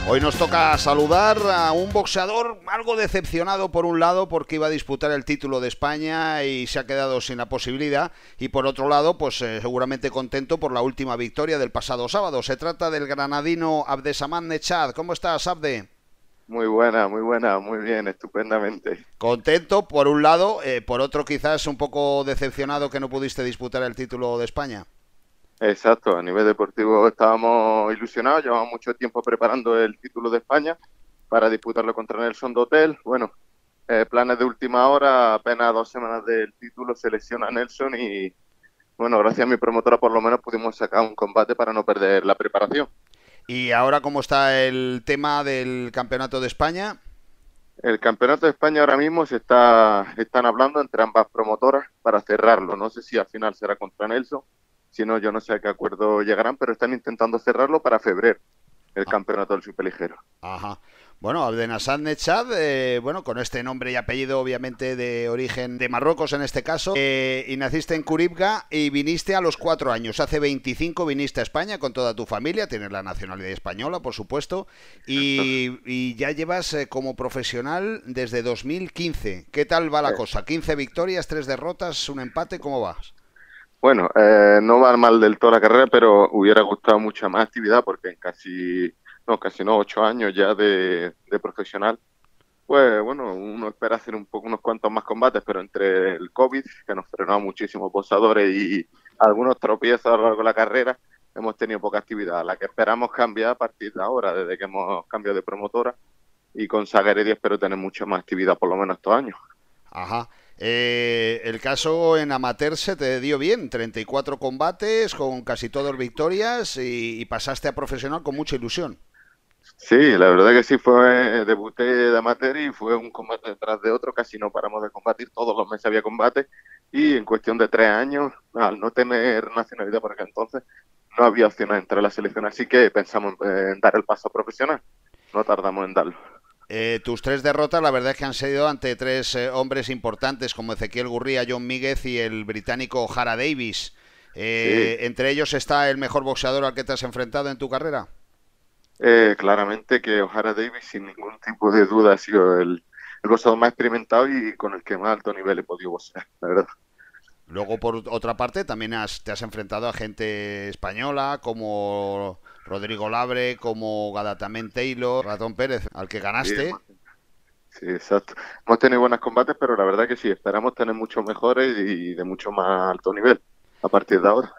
Hoy nos toca saludar a un boxeador algo decepcionado por un lado porque iba a disputar el título de España y se ha quedado sin la posibilidad, y por otro lado pues seguramente contento por la última victoria del pasado sábado. Se trata del granadino Abdesamad Nechad. ¿Cómo estás, Abde? Muy buena, muy bien, estupendamente. Contento por un lado, por otro quizás un poco decepcionado que no pudiste disputar el título de España. Exacto, a nivel deportivo estábamos ilusionados, llevamos mucho tiempo preparando el título de España para disputarlo contra Nelson Dotel. Bueno, planes de última hora, apenas 2 semanas del título se lesiona Nelson y bueno, gracias a mi promotora por lo menos pudimos sacar un combate para no perder la preparación. ¿Y ahora cómo está el tema del campeonato de España? El campeonato de España ahora mismo están hablando entre ambas promotoras para cerrarlo. No sé si al final será contra Nelson, si no, yo no sé a qué acuerdo llegarán, pero están intentando cerrarlo para febrero, el campeonato del superligero. Ajá. Bueno, Abdenasad Nechad, bueno, con este nombre y apellido obviamente de origen de Marruecos en este caso, y naciste en Curibga y viniste a los 4 años. Hace 25 viniste a España con toda tu familia, tienes la nacionalidad española, por supuesto, Exacto. y ya llevas como profesional desde 2015. ¿Qué tal va la Eh, cosa? 15 victorias, 3 derrotas, un empate, ¿cómo vas? bueno, no va mal del todo la carrera, pero hubiera gustado mucha más actividad porque en casi no, 8 años ya de profesional. Pues bueno, uno espera hacer unos cuantos más combates, pero entre el COVID, que nos frenó a muchísimos boxadores y algunos tropiezos a lo largo de la carrera, hemos tenido poca actividad. La que esperamos cambiar a partir de ahora, desde que hemos cambiado de promotora, y con Saga Heredia espero tener mucha más actividad por lo menos estos años. Ajá. El caso en amateur se te dio bien, 34 combates con casi todas victorias y pasaste a profesional con mucha ilusión. Sí, la verdad que sí, debuté de amateur y fue un combate detrás de otro, casi no paramos de combatir, todos los meses había combate y en cuestión de 3 años, al no tener nacionalidad por aquel entonces, no había opción a entrar a la selección, así que pensamos en dar el paso profesional, no tardamos en darlo. Tus 3 derrotas, la verdad es que han sido ante 3 hombres importantes como Ezequiel Gurría, John Míguez y el británico Jara Davis. Sí, Entre ellos está el mejor boxeador al que te has enfrentado en tu carrera. claramente que O'Hara Davis sin ningún tipo de duda ha sido el boxeador más experimentado y con el que más alto nivel he podido boxear, la verdad. Luego, por otra parte, también te has enfrentado a gente española como Rodrigo Labre, como Gadatamen Taylor, Ratón Pérez, al que Sí, ganaste. sí, exacto. Hemos tenido buenos combates, pero la verdad que sí, esperamos tener muchos mejores y de mucho más alto nivel a partir de ahora.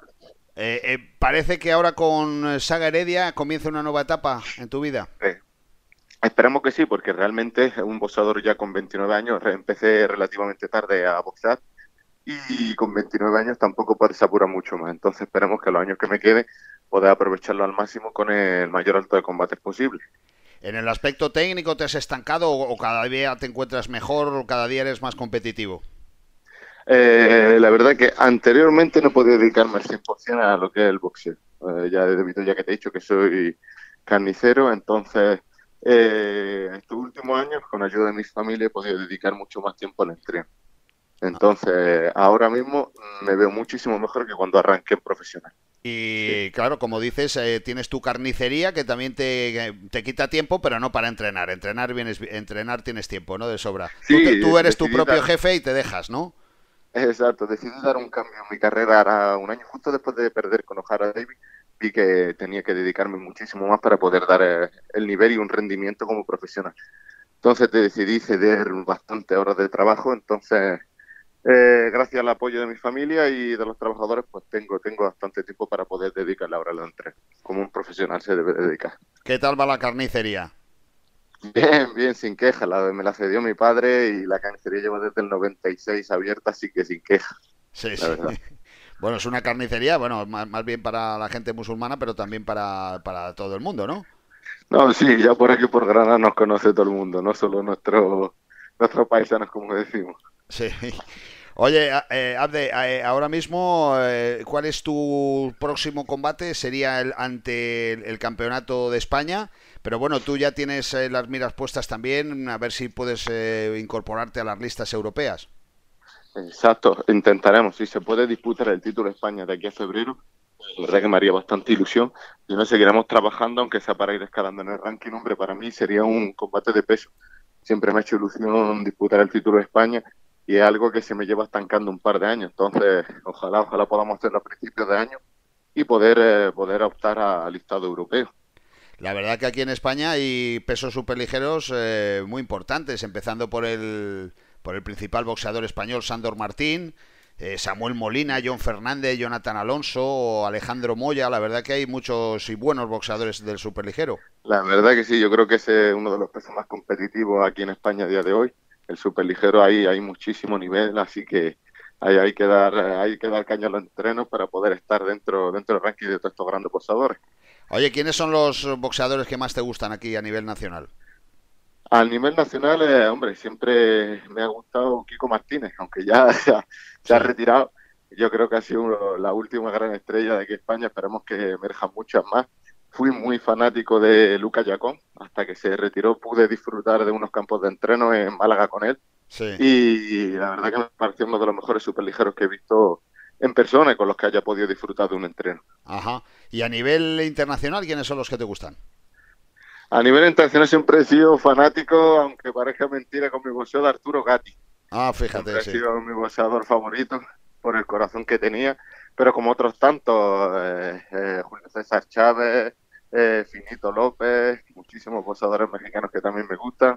Parece que ahora con Saga Heredia comienza una nueva etapa en tu vida. Eh, Esperamos que sí, porque realmente es un boxeador ya con 29 años. Empecé relativamente tarde a boxear y con 29 años tampoco puedes apurar mucho más. Entonces esperemos que los años que me queden poder aprovecharlo al máximo con el mayor alto de combates posible. ¿En el aspecto técnico te has estancado o cada día te encuentras mejor o cada día eres más competitivo? La verdad que anteriormente no podía dedicarme al 100% a lo que es el boxeo. Ya debido ya que te he dicho que soy carnicero, entonces estos últimos años, con ayuda de mi familia, he podido dedicar mucho más tiempo al entreno. Entonces, ahora mismo me veo muchísimo mejor que cuando arranqué en profesional. Sí, Y claro, como dices, tienes tu carnicería que también te quita tiempo, pero no para entrenar. Entrenar tienes tiempo, ¿no? De sobra. sí, Tú eres tu decidí propio dar, jefe y te dejas, ¿no? exacto, decidí dar un cambio en mi carrera ahora un año, justo después de perder con O'Hara Davis, vi que tenía que dedicarme muchísimo más para poder dar el nivel y un rendimiento como profesional. Entonces decidí ceder bastante horas de trabajo, entonces gracias al apoyo de mi familia y de los trabajadores, pues tengo bastante tiempo para poder dedicarle ahora al entreno, como un profesional se debe dedicar. ¿Qué tal va la carnicería? Bien, bien, sin queja. Me la cedió mi padre y la carnicería lleva desde el 96 abierta, así que sin queja, Sí, la sí. verdad. Bueno, es una carnicería, bueno, más bien para la gente musulmana, pero también para todo el mundo, ¿no? No, sí, ya por aquí por Granada nos conoce todo el mundo, no solo nuestros paisanos, como decimos. Sí. Oye, Abde, ahora mismo, ¿cuál es tu próximo combate? Sería ante el Campeonato de España, pero bueno, tú ya tienes las miras puestas también, a ver si puedes incorporarte a las listas europeas. Exacto, intentaremos. Si se puede disputar el título de España de aquí a febrero, la verdad que me haría bastante ilusión. Y no seguiremos trabajando, aunque sea para ir escalando en el ranking. Hombre, para mí sería un combate de peso. Siempre me ha hecho ilusión disputar el título de España y es algo que se me lleva estancando un par de años. Entonces, ojalá podamos hacerlo a principios de año y poder optar al listado europeo. La verdad que aquí en España hay pesos superligeros muy importantes, empezando por el principal boxeador español, Sándor Martín, Samuel Molina, John Fernández, Jonathan Alonso, Alejandro Moya. La verdad que hay muchos y buenos boxeadores del superligero. La verdad que sí, yo creo que ese es uno de los pesos más competitivos aquí en España a día de hoy. El superligero ahí hay muchísimo nivel, así que ahí hay que dar caña a los entrenos para poder estar dentro del ranking de todos estos grandes boxeadores. Oye, ¿quiénes son los boxeadores que más te gustan aquí a nivel nacional? Al nivel nacional, hombre, siempre me ha gustado Kiko Martínez, aunque se ha Sí. retirado. Yo creo que ha sido la última gran estrella de aquí en España. Esperemos que emerjan muchas más. Fui muy fanático de Lucas Chacón. Hasta que se retiró pude disfrutar de unos campos de entreno en Málaga con él. Sí. Y la verdad que me pareció uno de los mejores superligeros que he visto en persona y con los que haya podido disfrutar de un entreno. Ajá. Y a nivel internacional, ¿quiénes son los que te gustan? A nivel internacional siempre he sido fanático, aunque parezca mentira, con mi boxeo de Arturo Gatti. Ah, Siempre fíjate, ha sí. sido mi boxeador favorito por el corazón que tenía, pero como otros tantos, Julio César Chávez, Finito López, muchísimos boxeadores mexicanos que también me gustan,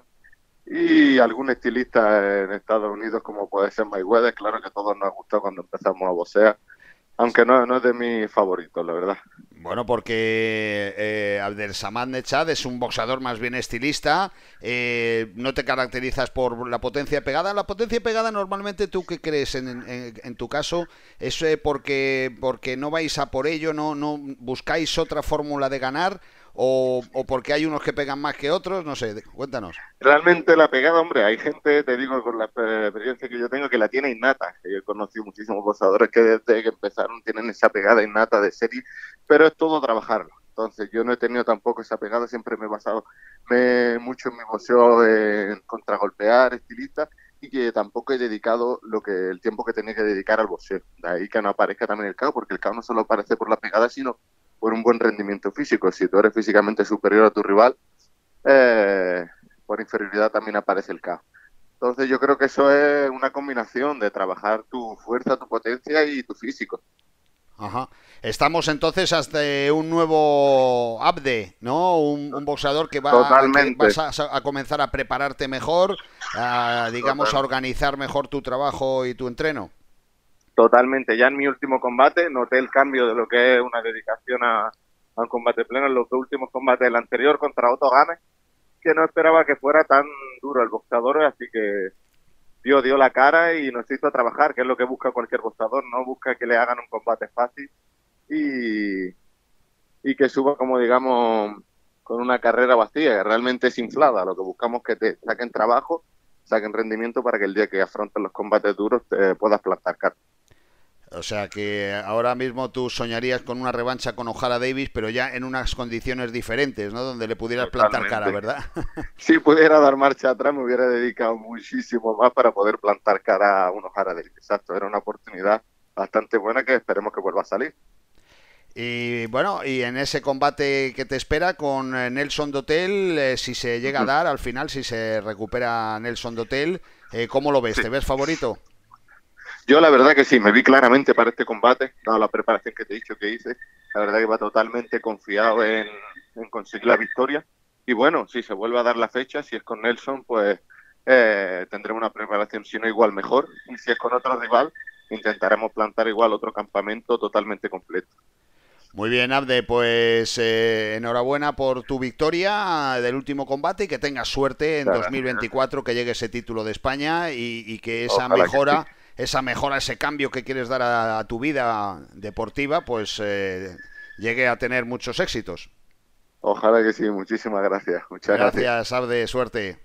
y algún estilista en Estados Unidos como puede ser Mayweather. Claro que a todos nos ha gustado cuando empezamos a boxear, aunque no es de mis favoritos, la verdad. Bueno, porque Abdelsamad Nechad es un boxeador más bien estilista. No te caracterizas por la potencia pegada. La potencia pegada normalmente, ¿tú qué crees en tu caso? ¿Es porque no vais a por ello, no buscáis otra fórmula de ganar? O porque hay unos que pegan más que otros? No sé, cuéntanos. Realmente la pegada, hombre, hay gente, te digo, con la experiencia que yo tengo, que la tiene innata. Yo he conocido muchísimos boxeadores que desde que empezaron tienen esa pegada innata de serie, pero es todo trabajarlo. Entonces yo no he tenido tampoco esa pegada, siempre me he basado mucho en mi boxeo en contragolpear, estilista, y que tampoco he dedicado el tiempo que tenía que dedicar al boxeo. De ahí que no aparezca también el KO, porque el KO no solo aparece por la pegada, sino por un buen rendimiento físico. Si tú eres físicamente superior a tu rival, eh, por inferioridad también aparece el K. Entonces yo creo que eso es una combinación de trabajar tu fuerza, tu potencia y tu físico. Ajá. Estamos entonces hasta un nuevo Abde, ¿no? Un boxeador que Totalmente, vas a comenzar a prepararte mejor, digamos, a total, organizar mejor tu trabajo y tu entreno. totalmente. Ya en mi último combate noté el cambio de lo que es una dedicación a un combate pleno. En los dos últimos combates, el anterior contra Otto Gámez, que no esperaba que fuera tan duro el boxeador, así que dio la cara y nos hizo trabajar, que es lo que busca cualquier boxeador. No busca que le hagan un combate fácil y, y que suba, como digamos, con una carrera vacía, que realmente es inflada. Lo que buscamos es que te saquen trabajo, saquen rendimiento para que el día que afronten los combates duros te puedas plantar cara. O sea que ahora mismo tú soñarías con una revancha con Ojara Davis, pero ya en unas condiciones diferentes, ¿no? Donde le pudieras plantar cara, Totalmente. ¿verdad? Si pudiera dar marcha atrás, me hubiera dedicado muchísimo más para poder plantar cara a unos Jara. Exacto, era una oportunidad bastante buena que esperemos que vuelva a salir. Y bueno, y en ese combate que te espera con Nelson Dotel, si se llega a dar al final, si se recupera Nelson Dotel, ¿cómo lo ves? Sí. ¿Te ves favorito? Yo la verdad que sí, me vi claramente para este combate, dado la preparación que te he dicho que hice. La verdad que iba totalmente confiado en conseguir la victoria. Y bueno, si se vuelve a dar la fecha, si es con Nelson, pues tendremos una preparación, si no igual, mejor. Y si es con otro rival, intentaremos plantar igual otro campamento totalmente completo. Muy bien, Abde, pues enhorabuena por tu victoria del último combate y que tengas suerte en Muchas gracias. 2024, que llegue ese título de España y que Ojalá que sí. esa mejora, ese cambio que quieres dar a tu vida deportiva, pues llegue a tener muchos éxitos. Ojalá que sí. Muchísimas gracias. Muchas gracias. Gracias, Abde, suerte.